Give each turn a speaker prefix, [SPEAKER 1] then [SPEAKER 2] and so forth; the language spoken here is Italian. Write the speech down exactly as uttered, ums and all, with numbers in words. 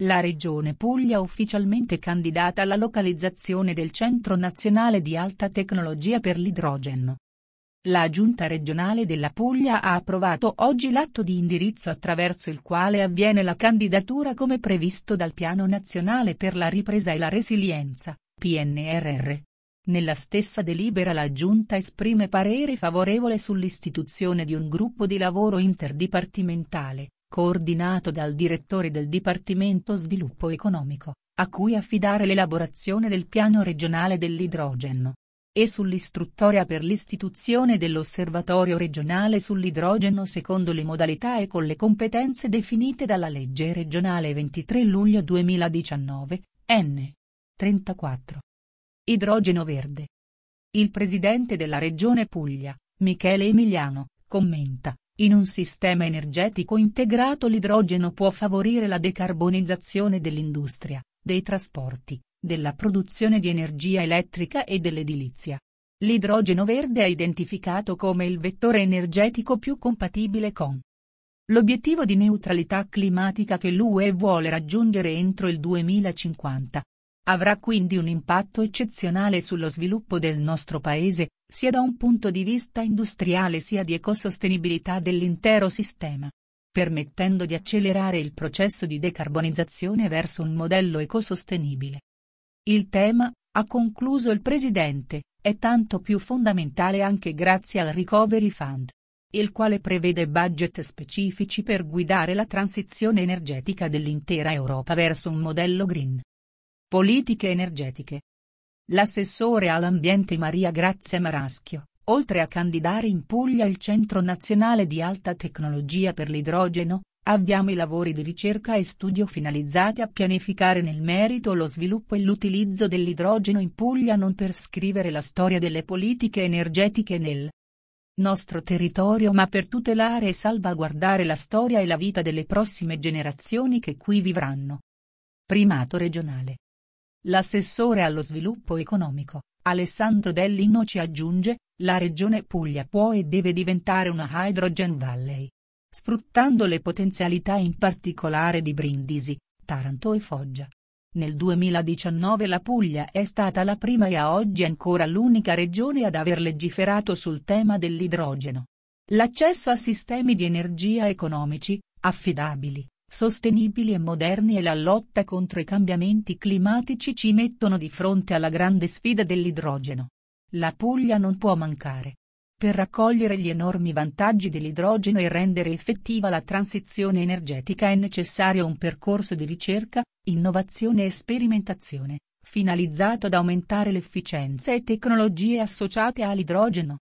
[SPEAKER 1] La Regione Puglia ufficialmente candidata alla localizzazione del Centro Nazionale di Alta Tecnologia per l'Idrogeno. La Giunta regionale della Puglia ha approvato oggi l'atto di indirizzo attraverso il quale avviene la candidatura come previsto dal Piano Nazionale per la Ripresa e la Resilienza, P N R R. Nella stessa delibera la Giunta esprime parere favorevole sull'istituzione di un gruppo di lavoro interdipartimentale, coordinato dal direttore del Dipartimento Sviluppo Economico, a cui affidare l'elaborazione del Piano regionale dell'idrogeno. E sull'istruttoria per l'istituzione dell'Osservatorio regionale sull'idrogeno secondo le modalità e con le competenze definite dalla legge regionale ventitré luglio duemiladiciannove, N. trentaquattro. Idrogeno verde. Il presidente della Regione Puglia, Michele Emiliano, commenta: in un sistema energetico integrato l'idrogeno può favorire la decarbonizzazione dell'industria, dei trasporti, della produzione di energia elettrica e dell'edilizia. L'idrogeno verde è identificato come il vettore energetico più compatibile con l'obiettivo di neutralità climatica che l'U E vuole raggiungere entro il duemilacinquanta. Avrà quindi un impatto eccezionale sullo sviluppo del nostro Paese, sia da un punto di vista industriale sia di ecosostenibilità dell'intero sistema, permettendo di accelerare il processo di decarbonizzazione verso un modello ecosostenibile. Il tema, ha concluso il Presidente, è tanto più fondamentale anche grazie al Recovery Fund, il quale prevede budget specifici per guidare la transizione energetica dell'intera Europa verso un modello green. Politiche energetiche. L'assessore all'ambiente Maria Grazia Maraschio, oltre a candidare in Puglia il Centro Nazionale di Alta Tecnologia per l'Idrogeno, avviamo i lavori di ricerca e studio finalizzati a pianificare nel merito lo sviluppo e l'utilizzo dell'idrogeno in Puglia non per scrivere la storia delle politiche energetiche nel nostro territorio ma per tutelare e salvaguardare la storia e la vita delle prossime generazioni che qui vivranno. Primato regionale. L'assessore allo sviluppo economico, Alessandro Dell'Inno ci aggiunge, la Regione Puglia può e deve diventare una Hydrogen Valley, sfruttando le potenzialità in particolare di Brindisi, Taranto e Foggia. Nel duemiladiciannove la Puglia è stata la prima e a oggi ancora l'unica regione ad aver legiferato sul tema dell'idrogeno. L'accesso a sistemi di energia economici, affidabili, sostenibili e moderni e la lotta contro i cambiamenti climatici ci mettono di fronte alla grande sfida dell'idrogeno. La Puglia non può mancare. Per raccogliere gli enormi vantaggi dell'idrogeno e rendere effettiva la transizione energetica è necessario un percorso di ricerca, innovazione e sperimentazione, finalizzato ad aumentare l'efficienza e tecnologie associate all'idrogeno.